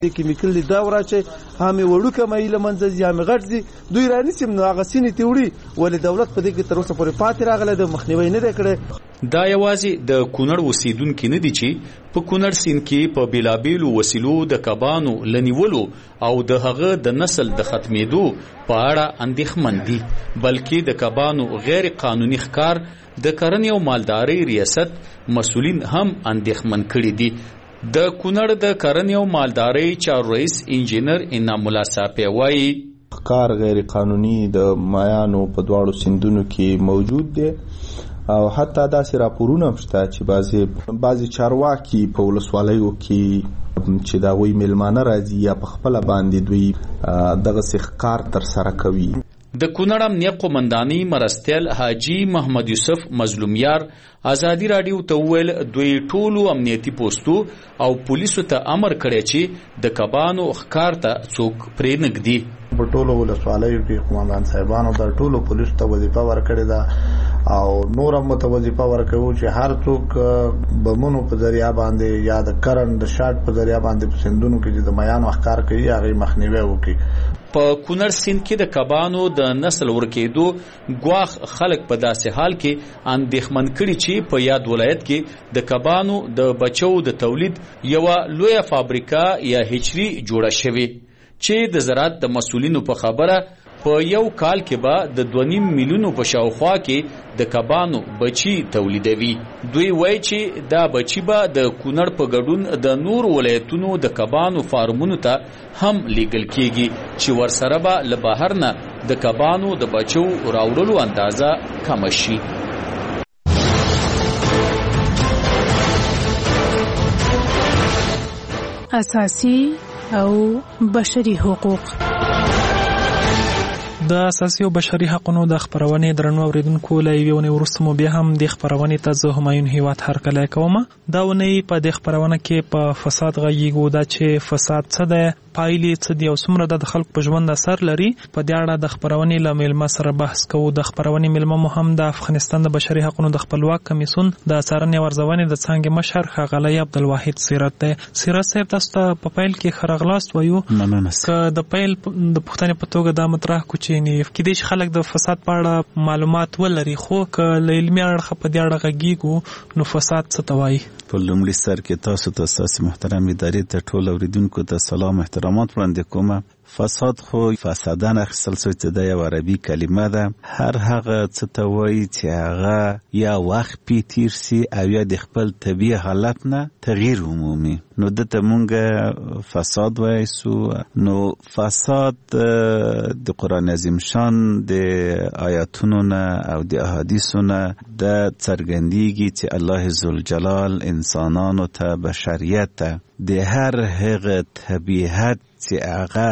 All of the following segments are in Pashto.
کیمیکل دا وراچي هم وړوکه مې لمنځه ځي هم غټ ځي دوی رانیسم نو هغه سینې تیوړي ولې دولت په دې کې تر اوسه پورې پاتې راغله د مخنیوي نه کړي. دا یوازې د کونړ اوسیدونکو نه دي چې په کونړ سیند کې په بیلابیلو وسیلو د کبانو لنیولو او د هغه د نسل د ختمېدو په اړه اندېښمن دي، بلکې د کبانو غیر قانوني ښکار د کرنې او مالدارۍ ریاست مسؤلین هم اندېښمن کړي دي. د کونړ د کرنې او مالدارۍ چارو رئیس انجینر انعام الله صافی وایي ښکار غیر قانوني د مایانو په دواړو سیندونو کې موجود دی او حتی داسې راپورونه شته چې بعضې چارواکي په ولسوالیو کې چې د هغوی میلمانه راځي یا په خپله باندې دوی دغسې ښکار ترسره کوي. د کونړ امنیه قومندانۍ مرستیال حاجی محمد یوسف مظلومیار ازادي رادیو ته وویل دوی ټولو امنیتي پوستو او پولیسو ته امر کړی چې د کبانو ښکار ته څوک پرې نږدي. په ټولو ولسوالیو کې قومندان صاحبانو د ټولو پولیسو ته وظیفه ورکړې ده او نور هم ته وظیفه ورکوي چې هر څوک بمونو په ذریعہ باندې یا د کرن د شاټ په ذریعہ باندې په سندونو کې چې د میانو ښکار کوي هغه مخنیوي وکړي. په کونړ سیند کې د کبانو د نسل ورکېدو ګواښ خلک په داسې حال کې اندېښمن کړي چې په یاد ولایت کې د کبانو د بچو د تولید یوه لویه فابریکه یا هچري جوړه شوې چې د زراعت د مسؤلینو په خبره په یو کال کې به د 2.5 میلیونو په شاوخوا کې د کبانو بچي تولیدوي. دوی وایي چې دا بچي به د کونړ په ګډون د نور ولایتونو د کبانو فارمونو ته هم لیږل کېږي چې ورسره به له بهر نه د کبانو د بچو راوړلو اندازه کمه شي. اساسي او بشري حقوق. د اساسي او بشري حقوقو د خبرونې درنو اوریدونکو له یوې ونې وروسته مو بیا هم د خبرونې ته زه همایون هیواد هرکلی کوم. دا ونې په دې خبرونه کې په فساد غږیږو دا چې فساد څه دی، پایلې څه دي او څومره د خلکو په ژوند اثر لري. په دې اړه د خبرونې له میلمه سره بحث کوو. د خبرونې میلمه مو هم د افغانستان د بشري حقوقو د خپلواک کمیسیون د څارنې او ارزونې د څانګې مشر ښاغلی عبدالواحد سیرت دی. سیرت صاحب تاسو ته په پیل کې ښه راغلاست وایو. که د پیل د پوښتنې په توګه دا مطرح کړو چې کېدای شي خلک د فساد په اړه معلومات ولري، خو که له علمي اړخه په دې اړه غږیږو نو فساد څه ته وایي؟ په لومړي سر کې تاسو ته ستاسو محترم ادارې ته ټول اوریدونکو ته سلام احترامات وړاندې کوم. فساد خو فسادن اخیستل شوی چې د یو عربي کلمه ده. هر هغه څه ته وایي چې هغه یا وخت پې تیر سي او یا د خپل طبیعي حالت نه تغییر عمومي، نو دته مونږ فساد وایسو. نو فساد د قرآن عظیم شان د آیاتونو نه او د احادیثو نه د څرګندېږي چې الله ذوالجلال انسانانو ته بشریت ته د هر هغه طبیعت چې هغه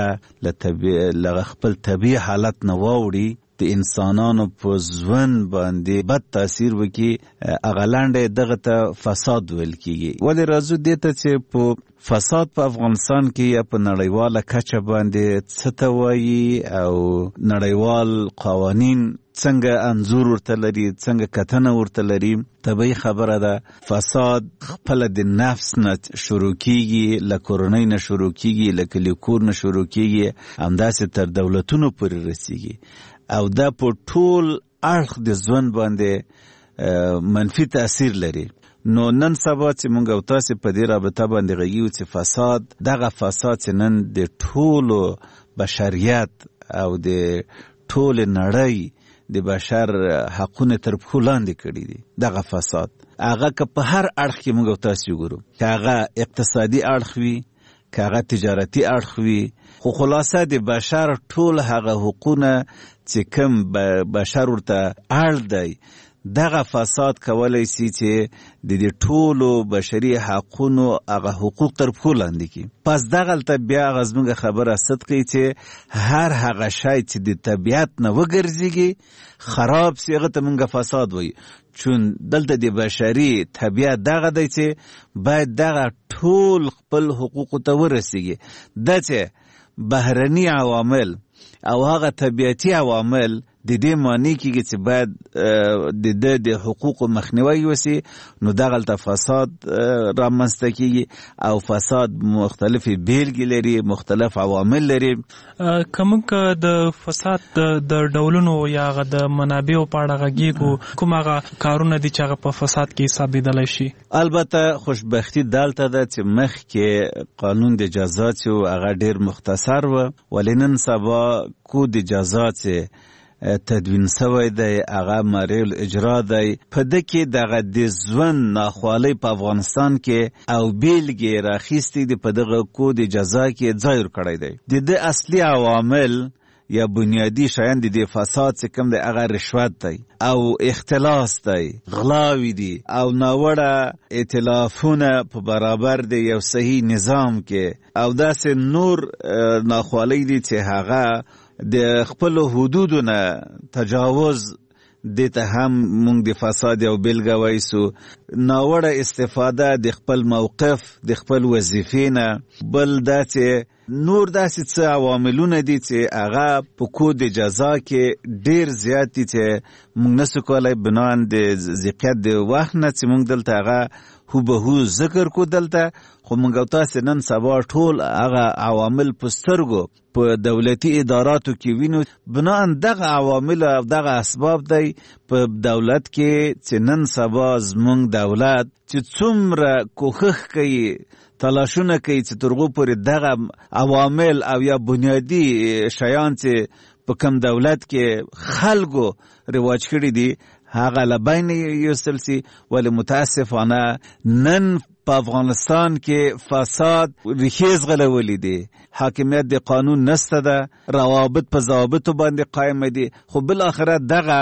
له خپل طبیعي حالت نه واوړي د انسانانو په ژوند باندې بد تاثیر وکړي، هغه لاندې دغه ته فساد ویل کېږي. ولې راځو دې ته چې په فساد په افغانستان کې یا په نړیواله کچه باندې څه ته وایي او نړیوال قوانین څنګه انظور ورته لري، څنګه کتنه ورته لري. طبیعي خبره ده فساد خپله د نفس نه شروع کیږي، له کورنۍ نه شروع کیږي، له کلیکور نه شروع کیږي، همداسې تر دولتونو پورې رسیږي او دا په ټول اړخ د ژوند باندې منفي تاثیر لري. نو نن سبا چې مونږ او تاسې په دې رابطه باندې غږیږو چې فساد، دغه فساد چې نن د ټولو بشریت او د ټول نړۍ د بشر حقونه تر پښو لاندې کړي دي. دغه فساد هغه که په هر اړخ کې مونږ او تاسې وګورو، که هغه اقتصادي اړخ وي، که هغه تجارتي اړخ وي، خو خلاصه د بشر ټول هغه حقونه چې کوم بشر ورته اړ دی، دغه فساد کولای شي چې د دې ټولو بشري حقونو هغه حقوق تر پښو لاندې کړي. پس دغلته بیا هغه زموږ خبره صدقي چې هر هغه شی چې د طبیعت نه وګرځېږي خراب سي هغه ته مونږ فساد وایو. چون دلته د بشري طبیعت دغه دی چې باید دغه ټول خپل حقوقو ته ورسیږي. دا چې بهرني عوامل او هغه طبیعتي عوامل د دې معنی کېږي چې باید د حقوقو مخنیوي وسي، نو دغلته فساد رامنځته کېږي او فساد مختلفې بیلګې لري، مختلف عوامل لري. که موږ د فساد د ډولونو یا هغه د منابعو په اړه غږیږو، کوم هغه کارونه دي چې هغه په فساد کې حسابېدلی شي؟ البته خوشبختي دلته ده چې مخکې قانون د جزات و هغه ډېر مختصر و، ولی نن سبا کود جزات تدوین سوی دی، هغه مریل اجرا دی. په ده کې دغه د ژوند ناخوالۍ په افغانستان کې او بیلګې راخیستې دي، په دغه کود جزا کې ځای ورکړی دی. د ده اصلي عوامل یا بنیادی شیان د فساد چې کوم دی هغه رشوت دی او اختلاس دی، غلاوی دی او ناوړه ائتلافونه په برابر دی یو صحیح نظام کې، او داسې نور ناخوالۍ دي چې هغه د خپلو حدودو نه تجاوز دیتا هم مونږ د فساد یو بیلګه وایسو. ناوړه استفاده د خپل موقف د خپل وظیفې نه. بل دا چې نور داسې څه عواملونه دي چې هغه په کود جزا کې ډیر زیات دي چې مونږ نسو کولی بنان د ذکر د وخت نه چې مونږ دلته هغه هوبهو ذکر کو دلته، خو مونږ تاسو نن سبا ټول هغه عوامل په سترګو په دولتي اداراتو کې وینو. بنان دغه عوامل او دغه اسباب دی په دولت کې چې نن سبا زمونږ دولت چې څومره کوښښ کوي، تلاشونه کوي چې تر هغو پورې دغه عوامل او یا بنیادي شیان چې په کم دولت کې خلکو رواج کړي دي هغه له بین یوستل سي. ولی متاسفانه نن په افغانستان کې فساد ریښې ځغلولي دي، حاکمیت د قانون نسته ده، روابط په ضوابطو باندې قایم دي، خو بالاخره دغه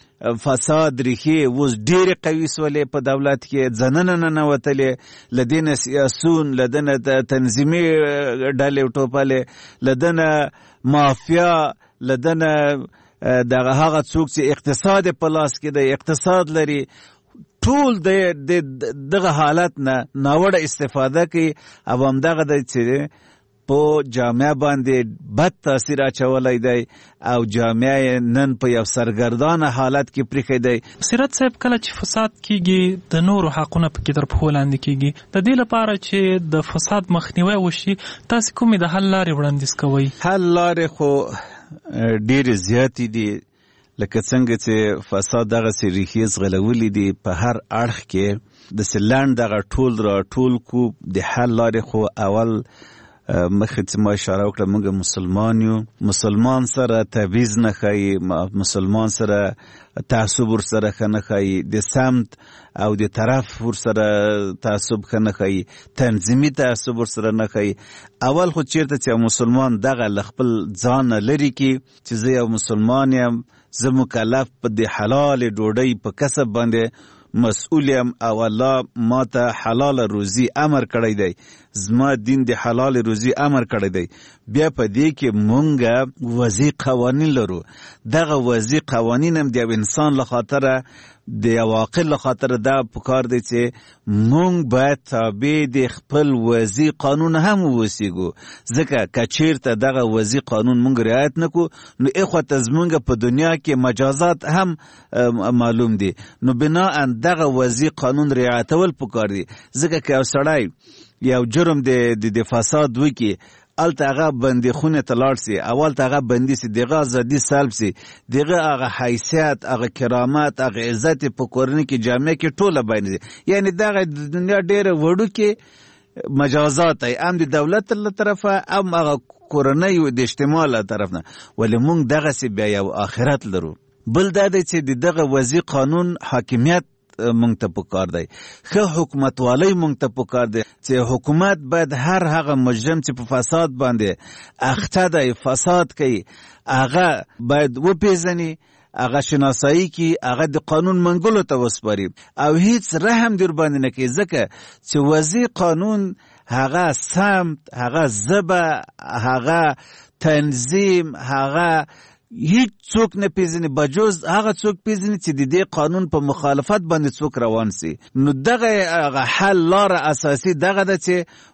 فساد ریښې اوس ډېرې قوي سولې په دولت کې، ځننه ننوتلې، له دې نه سیاسون، له دې نه تنظیمي ډلې ټوپلې، له دې نه مافیا، له دې نه دغه هغه څوک چې اقتصاد په لاس کې دی، اقتصاد لري، ټول دغه حالت نه ناوړه استفاده کوي او همدغه دی چې په جامعه باندې بد تاثیر اچولی دی او جامعه نن په یو سرګردانه حالت کې پریښی دی. سیرت صاحب، کله چې فساد کیږي د نورو حقونه پکې تر پښو لاندې کیږي، د دې لپاره چې د فساد مخنیوی وشي تاسو کومې د حل لارې وړاندیز کوئ؟ حل لارې خو ډېرې زیاتې دي، لکه څنګه چې فساد دغسې ریښې ځغلولي دي په هر اړخ کې، داسې لنډ دغه ټول را ټول کو. د حل لارې خو اول مخکې چې ما اشاره وکړه، موږ مسلمان یو، مسلمان سره تبعیض نه ښایي، مسلمان سره تعصب ورسره ښه نه ښایي، د سمت او د طرف ورسره تعصب ښه نه ښایي، تنظیمي تعصب ورسره نه ښایي. اول خو چیرته چې مسلمان دغه له خپل ځان لري کې چې زه یو مسلمان یم، زه مکلف په د حلال ډوډۍ په کسب باندې مسئول یم او الله ما ته حلال روزي امر کړی دی، زما دین د حلال روزي امر کړی دی. بیا په دې کې مونږ وضعي قوانین لرو. دغه وضعي قوانین هم د انسان له خاطره، د یو عاقل له خاطره دا پکار دی چې مونږ باید تابع د خپل وضعي قانون هم ووسیږو، ځکه که چیرته دغه وضعي قانون مونږ رعایت نه کړو نو اخوته زمونږ په دنیا کې مجازات هم معلوم دي. نو بناء دغه وضعي قانون رعایتول پکار دي، ځکه که یو سړی یو جرم د فساد وکړي، الته هغه بندي خونه ته لاړ سي، اول ته هغه بندي سي، دغه ازادي سلب سي، دغه هغه حیثیت، هغه کرامت، هغه عزت په کورنۍ کې جامعه کې ټوله باندې، یعنی دغه د دنیا ډېره وړوکې مجازات ای هم د دولت له طرفه هم هغه کورنۍ د اجتماع له طرف نه. ولې مونږ دغسې بیا یو آخرت لرو. بل دا دی چې دغه وضعي قانون حاکمیت مونږ ته پکار دی، ښه حکومتوالی مونږ ته پکار دی چې حکومت باید هر هغه مجرم چې په فساد باندې اخته دی، فساد کوي، هغه باید وپیژني، هغه شناسایی کی، هغه د قانون منګولو ته وسپاري او هیڅ رحم در باندې نه کوي، ځکه چې وضعي قانون هغه سمت، هغه ژبه، هغه تنظیم، هغه هیڅ څوک نه پیژني بجز هغه څوک پیژني چې د دې قانون په مخالفت باندې څوک روان سي. نو دغه حل لاره اساسي دغه ده چې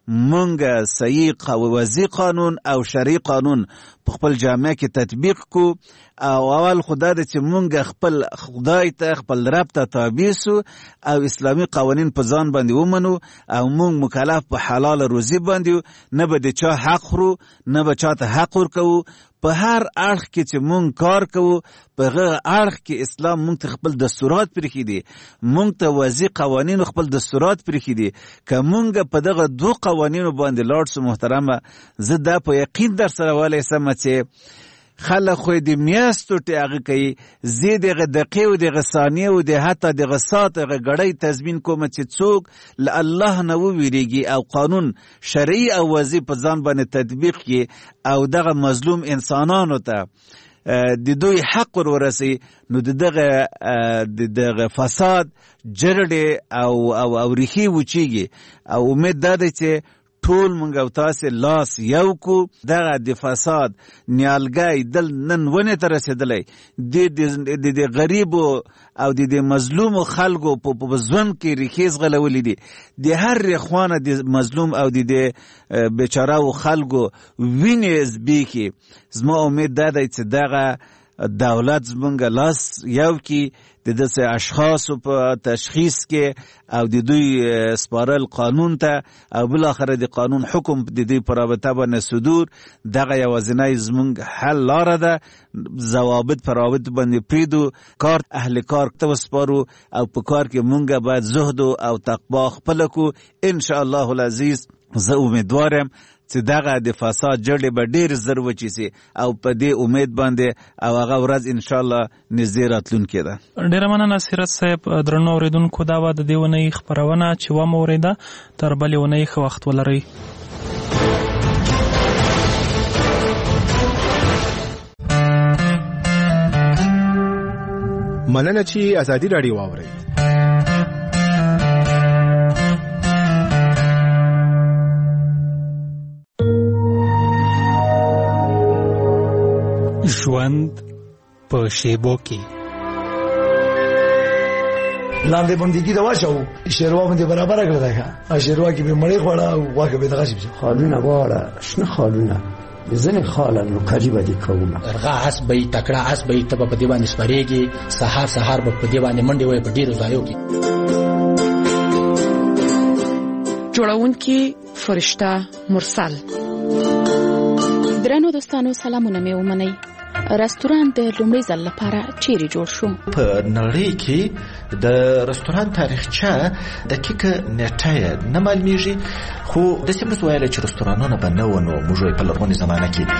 مونږ صحیح وضعي قانون او شرعي قانون په خپل جامعه کې تطبیق کو او اول خدا د چې مونږ خپل خدای ته خپل رب ته تابع سو او اسلامي قوانین په ځان باندې ومنو او مونږ مکلف په حلال روزي باندې نه به د چا حق خورو نه به چاته حق ورکوو په هر اړخ کې چې مونږ کار کوو په هغه اړخ کې اسلام مونږ ته خپل دستورات پرېښي دي مونږ ته وضعي قوانینو خپل دستورات پرېښي دي که مونږ په دغه دو قوانینو باندې لاړ سو محترمه زه دا په یقین در سره ولی سمه چې خلک خو د میاشتو هغه کوي زه دغه دقیقې او دغه ثانیې او د حتی دغه ساعت هغه ګړۍ تضمین کوم چې څوک له الله نه وویریږي او قانون شرعي او وضعي په ځان باندې تطبیق کړي او دغه مظلوم انسانانو ته د دوی حق ورسي نو دغه فساد جرړې او ریښې وچیږي او امید دا ده چې ټول مونږ او تاسې لاس یو کو دغه د فساد نیالګی دل نن ونې ته رسېدلی د غریبو او د مظلومو خلکو په ژوند کې ریښې ځغلولې دي د هر خوانه د مظلوم او د بیچارهو خلکو وینې زبېښي زما امید دا دی چې دغه دولت زمونږ لاس یو کی د داسې اشخاصو په تشخیص کې او د دوی سپارل قانون ته او بالاخره د قانون حکم د دوی په رابطه باندې صدور دغه یوازینی زمونږ حل لاره ده ضوابط په رابطه باندې پریدو کار اهل کار ته وسپارو او په کار کې مونږ باید زهد او تقوا خپله کو انشاءالله العزیز زه امیدوارم چې دغه د فساد جړې به ډېر زر وچې سي او په دې امید باندې او هغه ورځ انشاءالله نږدې راتلونکې ده. ډېره مننه سیرت صاحب. درنو اورېدونکو دا وه د دې اونۍ خپرونه چې ومه اورېده. تر بلې اونۍ ښه وخت ولرئ. مننه چې ازادي راډیو واورئ. ژوند په شیبو کې لاندې بندګي دا واچو شیروا باندې برابر کړل دا شیروا کې به مړې خوړه او واګه به دغه شي خالونه واړه شنه خالونه ځنې خالن نو قریبه دي کومه درغه اسبې تکړه اسبې ته په دی باندې سپریږي سحر په دی باندې منډي وای په ډیرو ځایو کې جوړونکي فرشته مرسل. درنو دوستانو سلامونه مې ومنئ. رستوران د لومړي ځل لپاره چیرې جوړ شو؟ په نړۍ کې د رستوران تاریخچه دقیقه نیټه نه معلومیږي خو داسې مرسته ویلی چې رستورانونه به نه و نو موږ په لرغونې زمانه کې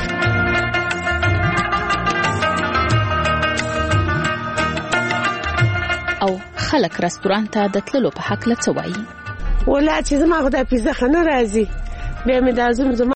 او خلک رستوران ته د تللو په هکله څه وایي؟ ولا چې زما خدای پیزه خانه راځي بیا مې دا زما